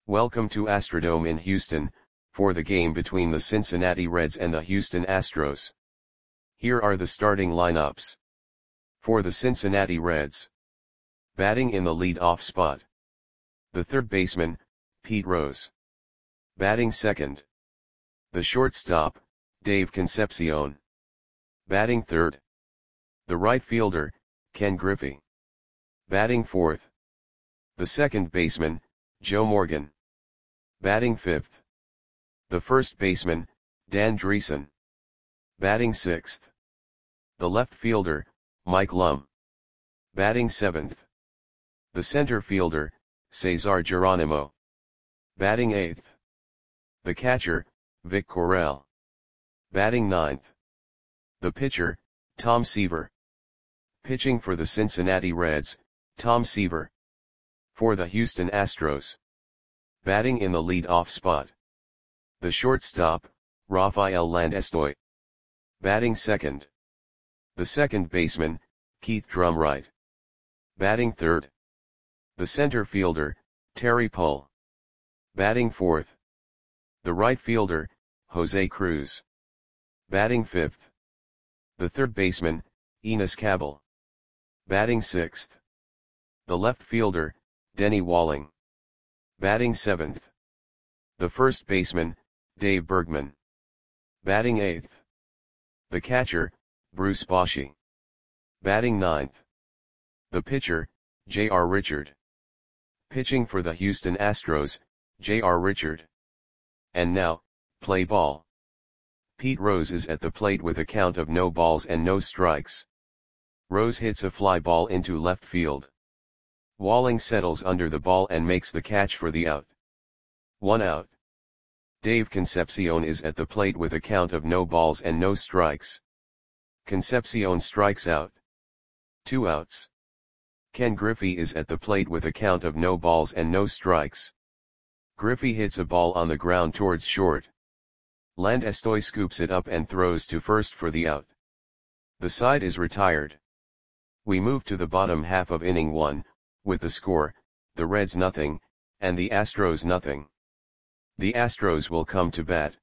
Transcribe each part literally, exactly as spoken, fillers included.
Welcome to Astrodome in Houston, for the game between the Cincinnati Reds and the Houston Astros. Here are the starting lineups. For the Cincinnati Reds. Batting in the lead-off spot. The third baseman, Pete Rose. Batting second. The shortstop, Dave Concepcion. Batting third. The right fielder, Ken Griffey. Batting fourth. The second baseman, Joe Morgan. Batting fifth. The first baseman, Dan Driessen. Batting sixth. The left fielder, Mike Lum. Batting seventh. The center fielder, Cesar Geronimo. Batting eighth. The catcher, Vic Correll. Batting ninth. The pitcher, Tom Seaver. Pitching for the Cincinnati Reds, Tom Seaver. For the Houston Astros. Batting in the lead-off spot. The shortstop, Rafael Landestoy. Batting second. The second baseman, Keith Drumright. Batting third. The center fielder, Terry Pull. Batting fourth. The right fielder, Jose Cruz. Batting fifth. The third baseman, Enos Cabell. Batting sixth. The left fielder, Denny Walling. Batting seventh. The first baseman, Dave Bergman. Batting eighth. The catcher, Bruce Bochy. Batting ninth. The pitcher, J R Richard. Pitching for the Houston Astros, J R Richard. And now, play ball. Pete Rose is at the plate with a count of no balls and no strikes. Rose hits a fly ball into left field. Walling settles under the ball and makes the catch for the out. One out. Dave Concepcion is at the plate with a count of no balls and no strikes. Concepcion strikes out. Two outs. Ken Griffey is at the plate with a count of no balls and no strikes. Griffey hits a ball on the ground towards short. Landestoy scoops it up and throws to first for the out. The side is retired. We move to the bottom half of inning one, with the score, the Reds nothing, and the Astros nothing. The Astros will come to bat.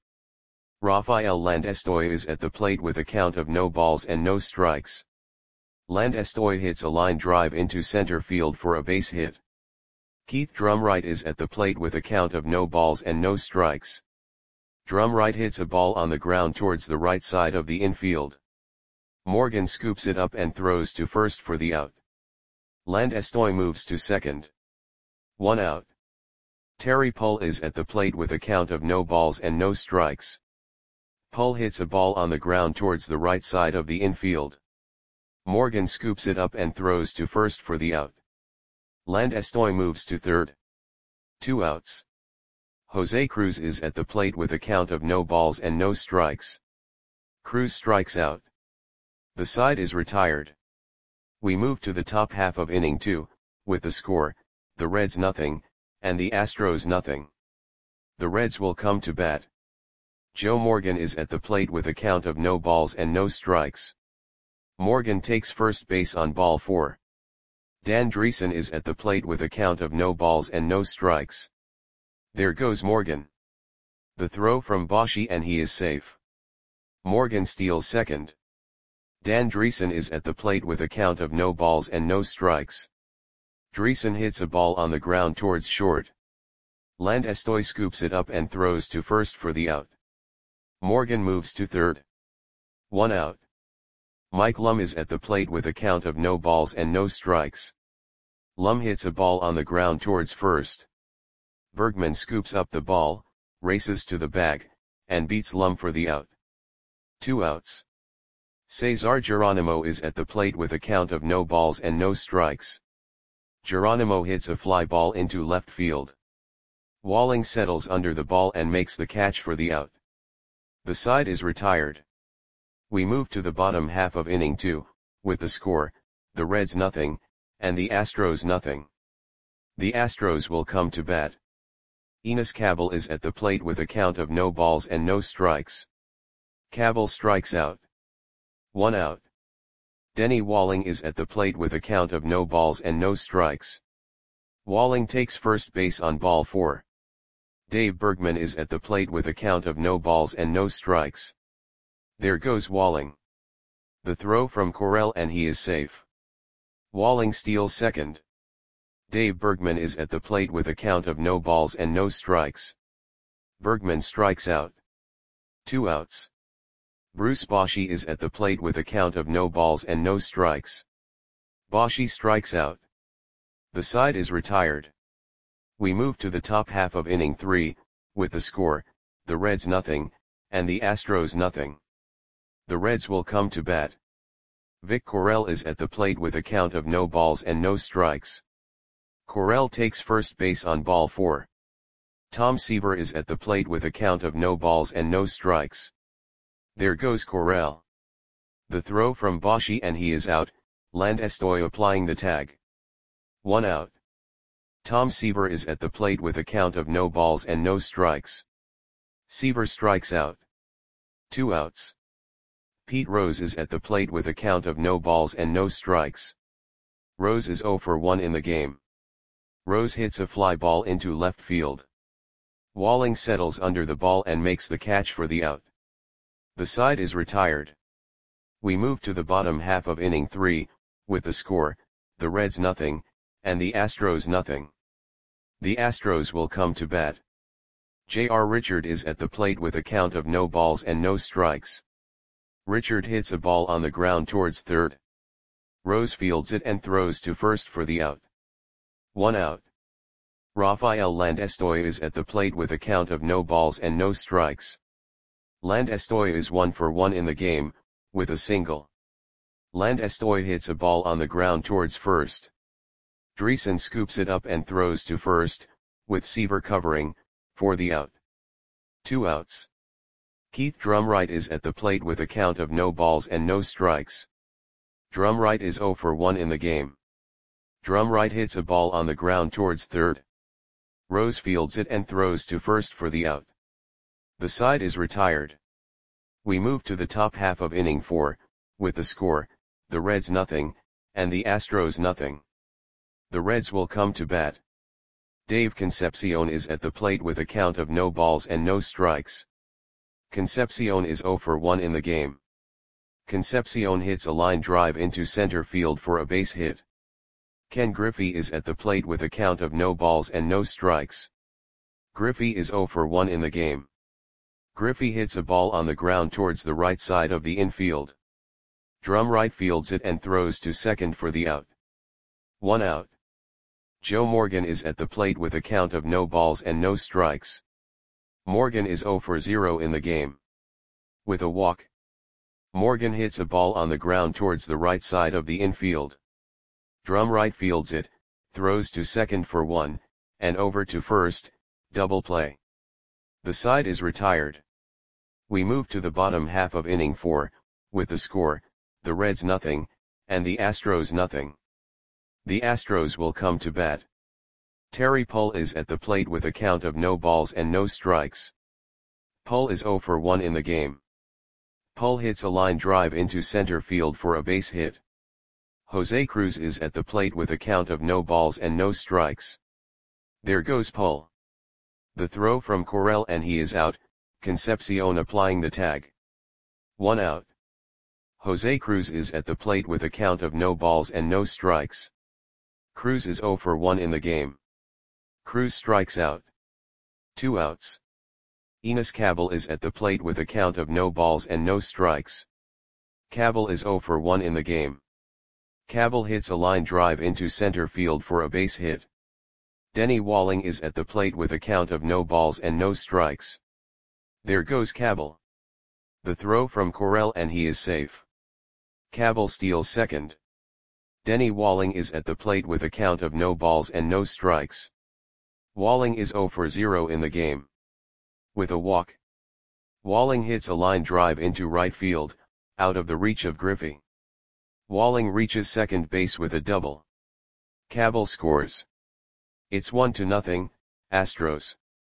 Rafael Landestoy is at the plate with a count of no balls and no strikes. Landestoy hits a line drive into center field for a base hit. Keith Drumright is at the plate with a count of no balls and no strikes. Drumright hits a ball on the ground towards the right side of the infield. Morgan scoops it up and throws to first for the out. Landestoy moves to second. One out. Terry Pull is at the plate with a count of no balls and no strikes. Pull hits a ball on the ground towards the right side of the infield. Morgan scoops it up and throws to first for the out. Landestoy moves to third. Two outs. Jose Cruz is at the plate with a count of no balls and no strikes. Cruz strikes out. The side is retired. We move to the top half of inning two, with the score, the Reds nothing, and the Astros nothing. The Reds will come to bat. Joe Morgan is at the plate with a count of no balls and no strikes. Morgan takes first base on ball four. Dan Driessen is at the plate with a count of no balls and no strikes. There goes Morgan. The throw from Bochy and he is safe. Morgan steals second. Dan Driessen is at the plate with a count of no balls and no strikes. Driessen hits a ball on the ground towards short. Landestoy scoops it up and throws to first for the out. Morgan moves to third. One out. Mike Lum is at the plate with a count of no balls and no strikes. Lum hits a ball on the ground towards first. Bergman scoops up the ball, races to the bag, and beats Lum for the out. Two outs. Cesar Geronimo is at the plate with a count of no balls and no strikes. Geronimo hits a fly ball into left field. Walling settles under the ball and makes the catch for the out. The side is retired. We move to the bottom half of inning two, with the score, the Reds nothing, and the Astros nothing. The Astros will come to bat. Enos Cabell is at the plate with a count of no balls and no strikes. Cabell strikes out. One out. Denny Walling is at the plate with a count of no balls and no strikes. Walling takes first base on ball four. Dave Bergman is at the plate with a count of no balls and no strikes. There goes Walling. The throw from Correll and he is safe. Walling steals second. Dave Bergman is at the plate with a count of no balls and no strikes. Bergman strikes out. Two outs. Bruce Bochy is at the plate with a count of no balls and no strikes. Bochy strikes out. The side is retired. We move to the top half of inning three, with the score, the Reds nothing, and the Astros nothing. The Reds will come to bat. Vic Correll is at the plate with a count of no balls and no strikes. Correll takes first base on ball four. Tom Seaver is at the plate with a count of no balls and no strikes. There goes Correll. The throw from Bochy and he is out, Landestoy applying the tag. One out. Tom Seaver is at the plate with a count of no balls and no strikes. Seaver strikes out. Two outs. Pete Rose is at the plate with a count of no balls and no strikes. Rose is oh for one in the game. Rose hits a fly ball into left field. Walling settles under the ball and makes the catch for the out. The side is retired. We move to the bottom half of inning three, with the score, the Reds nothing, and the Astros nothing. The Astros will come to bat. J R Richard is at the plate with a count of no balls and no strikes. Richard hits a ball on the ground towards third. Rose fields it and throws to first for the out. One out. Rafael Landestoy is at the plate with a count of no balls and no strikes. Landestoy is one for one in the game, with a single. Landestoy hits a ball on the ground towards first. Dreesen scoops it up and throws to first, with Seaver covering, for the out. Two outs. Keith Drumright is at the plate with a count of no balls and no strikes. Drumright is oh for one in the game. Drumright hits a ball on the ground towards third. Rose fields it and throws to first for the out. The side is retired. We move to the top half of inning four, with the score, the Reds nothing, and the Astros nothing. The Reds will come to bat. Dave Concepcion is at the plate with a count of no balls and no strikes. Concepcion is oh for one in the game. Concepcion hits a line drive into center field for a base hit. Ken Griffey is at the plate with a count of no balls and no strikes. Griffey is oh for one in the game. Griffey hits a ball on the ground towards the right side of the infield. Drumright fields it and throws to second for the out. One out. Joe Morgan is at the plate with a count of no balls and no strikes. Morgan is oh for zero in the game. With a walk. Morgan hits a ball on the ground towards the right side of the infield. Drumright fields it, throws to second for one, and over to first, double play. The side is retired. We move to the bottom half of inning four, with the score, the Reds nothing, and the Astros nothing. The Astros will come to bat. Terry Pull is at the plate with a count of no balls and no strikes. Pull is oh for one in the game. Pull hits a line drive into center field for a base hit. Jose Cruz is at the plate with a count of no balls and no strikes. There goes Pull. The throw from Correll and he is out, Concepcion applying the tag. One out. Jose Cruz is at the plate with a count of no balls and no strikes. Cruz is oh for one in the game. Cruz strikes out. Two outs. Enos Cabell is at the plate with a count of no balls and no strikes. Cabell is oh for one in the game. Cabell hits a line drive into center field for a base hit. Denny Walling is at the plate with a count of no balls and no strikes. There goes Cabell. The throw from Correll and he is safe. Cabell steals second. Denny Walling is at the plate with a count of no balls and no strikes. Walling is oh for zero in the game. With a walk. Walling hits a line drive into right field, out of the reach of Griffey. Walling reaches second base with a double. Cabell scores. It's one to nothing, Astros.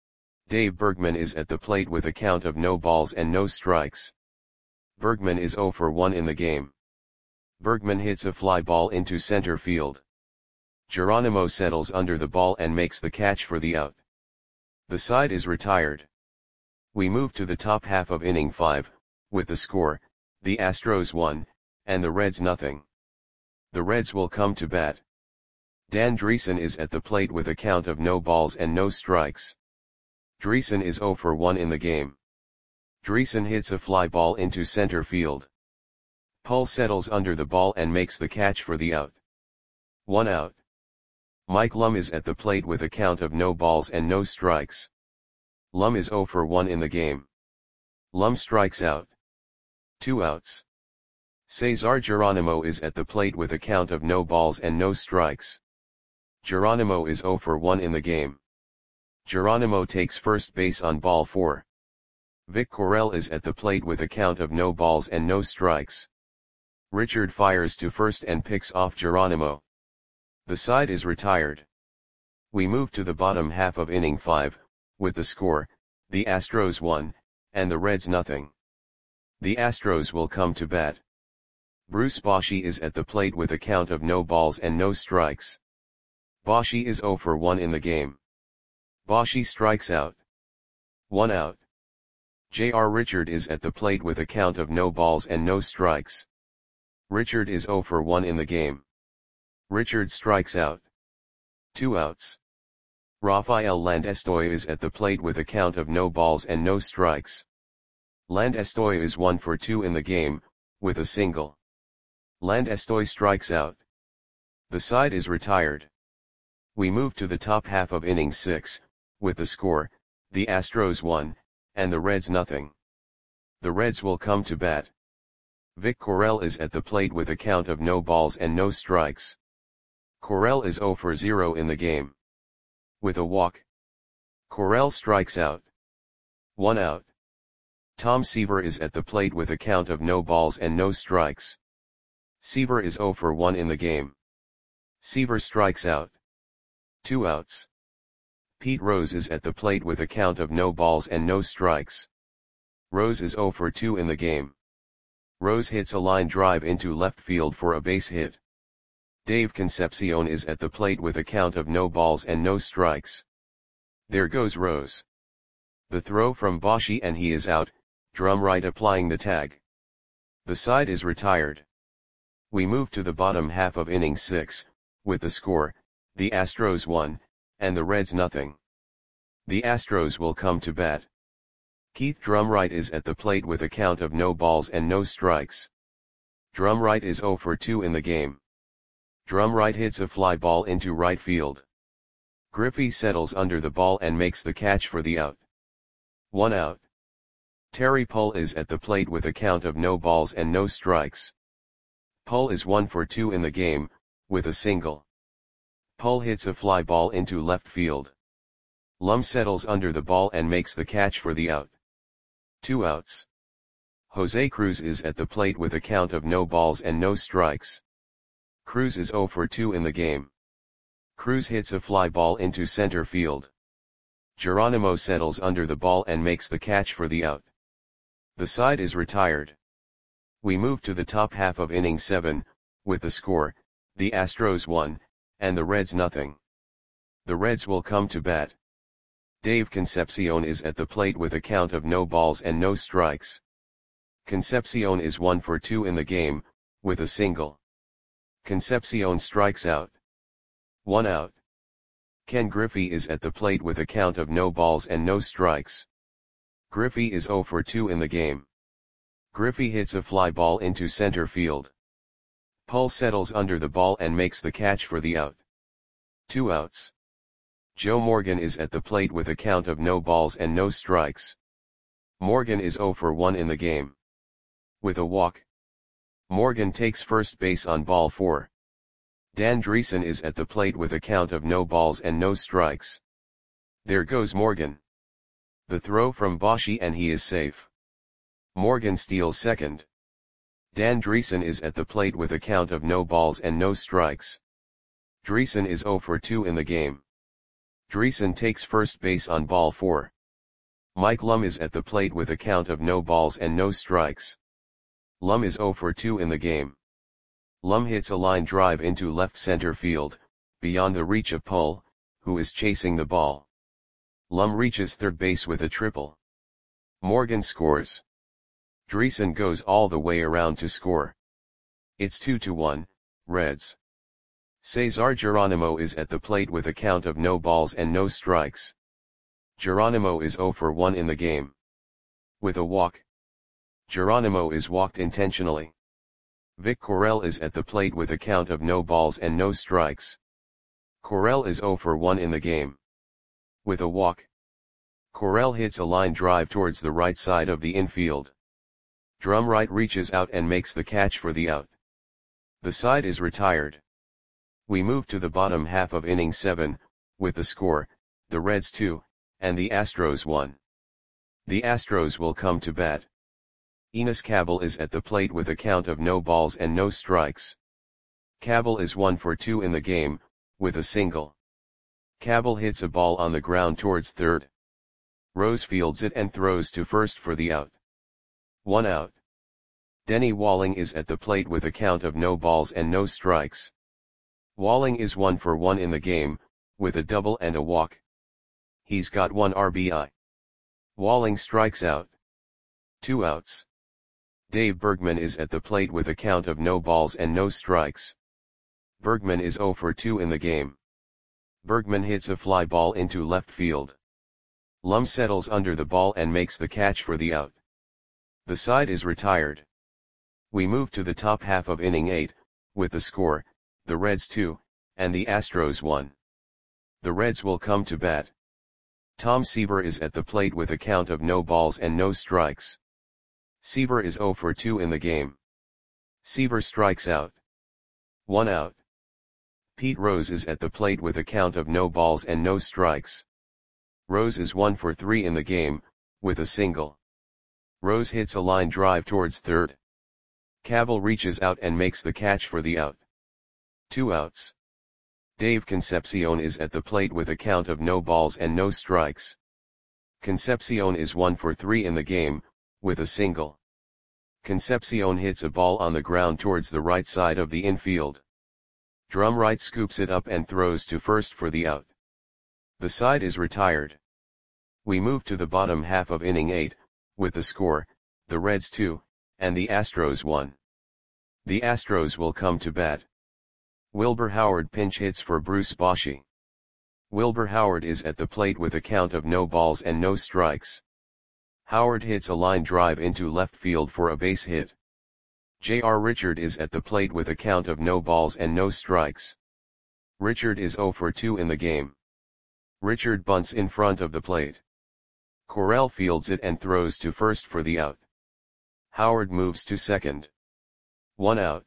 Dave Bergman is at the plate with a count of no balls and no strikes. Bergman is oh for one in the game. Bergman hits a fly ball into center field. Geronimo settles under the ball and makes the catch for the out. The side is retired. We move to the top half of inning five, with the score, the Astros one, and the Reds nothing. The Reds will come to bat. Dan Driessen is at the plate with a count of no balls and no strikes. Driessen is oh for one in the game. Driessen hits a fly ball into center field. Pull settles under the ball and makes the catch for the out. One out. Mike Lum is at the plate with a count of no balls and no strikes. Lum is oh for one in the game. Lum strikes out. Two outs. Cesar Geronimo is at the plate with a count of no balls and no strikes. Geronimo is oh for one in the game. Geronimo takes first base on ball four. Vic Correll is at the plate with a count of no balls and no strikes. Richard fires to first and picks off Geronimo. The side is retired. We move to the bottom half of inning five, with the score, the Astros one, and the Reds nothing. The Astros will come to bat. Bruce Bochy is at the plate with a count of no balls and no strikes. Bochy is oh for one in the game. Bochy strikes out. One out. J R Richard is at the plate with a count of no balls and no strikes. Richard is oh for one in the game. Richard strikes out. Two outs. Rafael Landestoy is at the plate with a count of no balls and no strikes. Landestoy is one for two in the game, with a single. Landestoy strikes out. The side is retired. We move to the top half of inning six, with the score, the Astros one, and the Reds nothing. The Reds will come to bat. Vic Correll is at the plate with a count of no balls and no strikes. Correll is oh for zero in the game. With a walk. Correll strikes out. One out. Tom Seaver is at the plate with a count of no balls and no strikes. Seaver is oh for one in the game. Seaver strikes out. Two outs. Pete Rose is at the plate with a count of no balls and no strikes. Rose is oh for two in the game. Rose hits a line drive into left field for a base hit. Dave Concepcion is at the plate with a count of no balls and no strikes. There goes Rose. The throw from Bochy and he is out, Drumright applying the tag. The side is retired. We move to the bottom half of inning six, with the score, the Astros one, and the Reds nothing. The Astros will come to bat. Keith Drumright is at the plate with a count of no balls and no strikes. Drumright is oh for two in the game. Drumright hits a fly ball into right field. Griffey settles under the ball and makes the catch for the out. One out. Terry Pull is at the plate with a count of no balls and no strikes. Pull is one for two in the game, with a single. Pull hits a fly ball into left field. Lum settles under the ball and makes the catch for the out. Two outs. Jose Cruz is at the plate with a count of no balls and no strikes. Cruz is oh for two in the game. Cruz hits a fly ball into center field. Geronimo settles under the ball and makes the catch for the out. The side is retired. We move to the top half of inning seven, with the score, the Astros one, and the Reds nothing. The Reds will come to bat. Dave Concepcion is at the plate with a count of no balls and no strikes. Concepcion is one for two in the game, with a single. Concepcion strikes out. One out. Ken Griffey is at the plate with a count of no balls and no strikes. Griffey is oh for two in the game. Griffey hits a fly ball into center field. Pull settles under the ball and makes the catch for the out. Two outs. Joe Morgan is at the plate with a count of no balls and no strikes. Morgan is oh for one in the game. With a walk. Morgan takes first base on ball four. Dan Driessen is at the plate with a count of no balls and no strikes. There goes Morgan. The throw from Bochy and he is safe. Morgan steals second. Dan Driessen is at the plate with a count of no balls and no strikes. Driessen is oh for two in the game. Driessen takes first base on ball four. Mike Lum is at the plate with a count of no balls and no strikes. Lum is oh for two in the game. Lum hits a line drive into left center field, beyond the reach of Pull, who is chasing the ball. Lum reaches third base with a triple. Morgan scores. Dreesen goes all the way around to score. It's two to one, Reds. Cesar Geronimo is at the plate with a count of no balls and no strikes. Geronimo is zero for one in the game. With a walk. Geronimo is walked intentionally. Vic Correll is at the plate with a count of no balls and no strikes. Correll is zero for one in the game. With a walk. Correll hits a line drive towards the right side of the infield. Drumright reaches out and makes the catch for the out. The side is retired. We move to the bottom half of inning seven, with the score, the Reds two, and the Astros one. The Astros will come to bat. Enos Cabell is at the plate with a count of no balls and no strikes. Cabell is one for two in the game, with a single. Cabell hits a ball on the ground towards third. Rose fields it and throws to first for the out. One out. Denny Walling is at the plate with a count of no balls and no strikes. Walling is one for one in the game, with a double and a walk. He's got one R B I. Walling strikes out. Two outs. Dave Bergman is at the plate with a count of no balls and no strikes. Bergman is zero for two in the game. Bergman hits a fly ball into left field. Lum settles under the ball and makes the catch for the out. The side is retired. We move to the top half of inning eight, with the score, the Reds two, and the Astros one. The Reds will come to bat. Tom Seaver is at the plate with a count of no balls and no strikes. Seaver is zero for two in the game. Seaver strikes out. One out. Pete Rose is at the plate with a count of no balls and no strikes. Rose is one for three in the game, with a single. Rose hits a line drive towards third. Cabell reaches out and makes the catch for the out. Two outs. Dave Concepcion is at the plate with a count of no balls and no strikes. Concepcion is one for three in the game, with a single. Concepcion hits a ball on the ground towards the right side of the infield. Drumright scoops it up and throws to first for the out. The side is retired. We move to the bottom half of inning eight, with the score, the Reds two, and the Astros one. The Astros will come to bat. Wilbur Howard pinch hits for Bruce Bochy. Wilbur Howard is at the plate with a count of no balls and no strikes. Howard hits a line drive into left field for a base hit. J R Richard is at the plate with a count of no balls and no strikes. Richard is zero for two in the game. Richard bunts in front of the plate. Correll fields it and throws to first for the out. Howard moves to second. One out.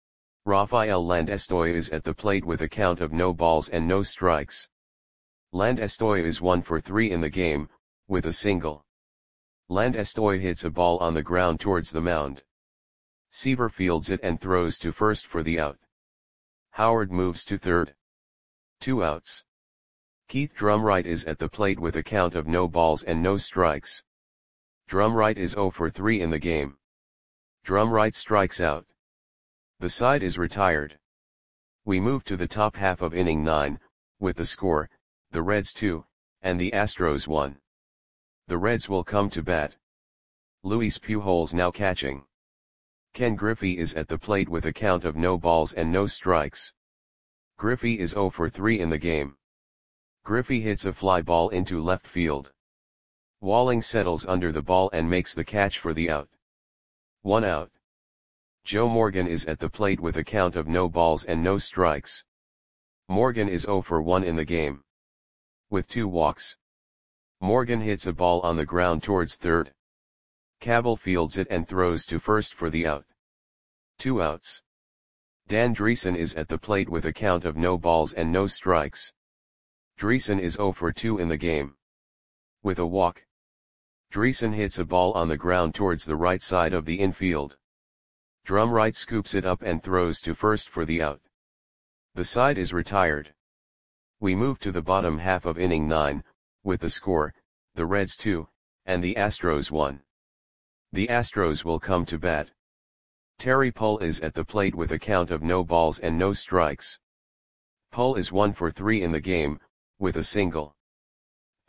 Rafael Landestoy is at the plate with a count of no balls and no strikes. Landestoy is one for three in the game, with a single. Landestoy hits a ball on the ground towards the mound. Seaver fields it and throws to first for the out. Howard moves to third. Two outs. Keith Drumright is at the plate with a count of no balls and no strikes. Drumright is zero for three in the game. Drumright strikes out. The side is retired. We move to the top half of inning nine, with the score, the Reds two, and the Astros one. The Reds will come to bat. Luis Pujols now catching. Ken Griffey is at the plate with a count of no balls and no strikes. Griffey is zero for three in the game. Griffey hits a fly ball into left field. Walling settles under the ball and makes the catch for the out. One out. Joe Morgan is at the plate with a count of no balls and no strikes. Morgan is zero for one in the game. With two walks. Morgan hits a ball on the ground towards third. Cabell fields it and throws to first for the out. Two outs. Dan Dreesen is at the plate with a count of no balls and no strikes. Dreesen is zero for two in the game. With a walk. Dreesen hits a ball on the ground towards the right side of the infield. Drumright scoops it up and throws to first for the out. The side is retired. We move to the bottom half of inning nine, with the score, the Reds two, and the Astros one. The Astros will come to bat. Terry Pull is at the plate with a count of no balls and no strikes. Pull is one for three in the game, with a single.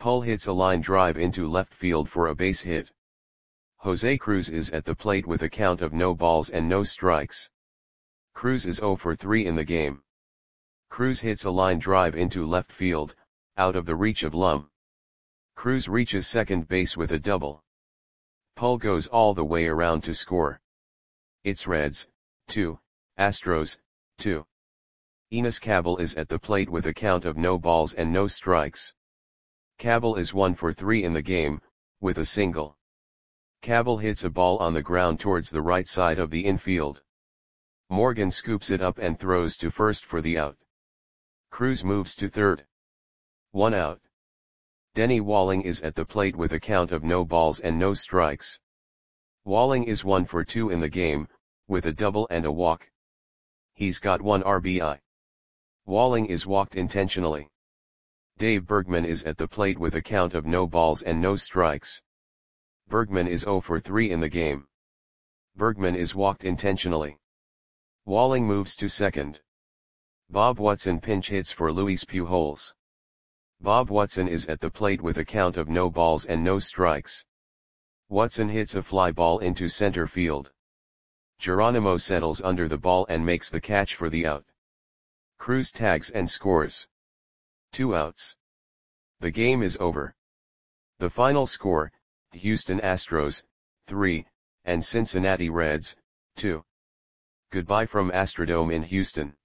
Pull hits a line drive into left field for a base hit. Jose Cruz is at the plate with a count of no balls and no strikes. Cruz is zero for three in the game. Cruz hits a line drive into left field, out of the reach of Lum. Cruz reaches second base with a double. Pull goes all the way around to score. It's Reds, two, Astros, two. Enos Cabell is at the plate with a count of no balls and no strikes. Cabell is one for three in the game, with a single. Cabell hits a ball on the ground towards the right side of the infield. Morgan scoops it up and throws to first for the out. Cruz moves to third. One out. Denny Walling is at the plate with a count of no balls and no strikes. Walling is one for two in the game, with a double and a walk. He's got one R B I. Walling is walked intentionally. Dave Bergman is at the plate with a count of no balls and no strikes. Bergman is zero for three in the game. Bergman is walked intentionally. Walling moves to second. Bob Watson pinch hits for Luis Pujols. Bob Watson is at the plate with a count of no balls and no strikes. Watson hits a fly ball into center field. Geronimo settles under the ball and makes the catch for the out. Cruz tags and scores. Two outs. The game is over. The final score, Houston Astros, three, and Cincinnati Reds, two. Goodbye from Astrodome in Houston.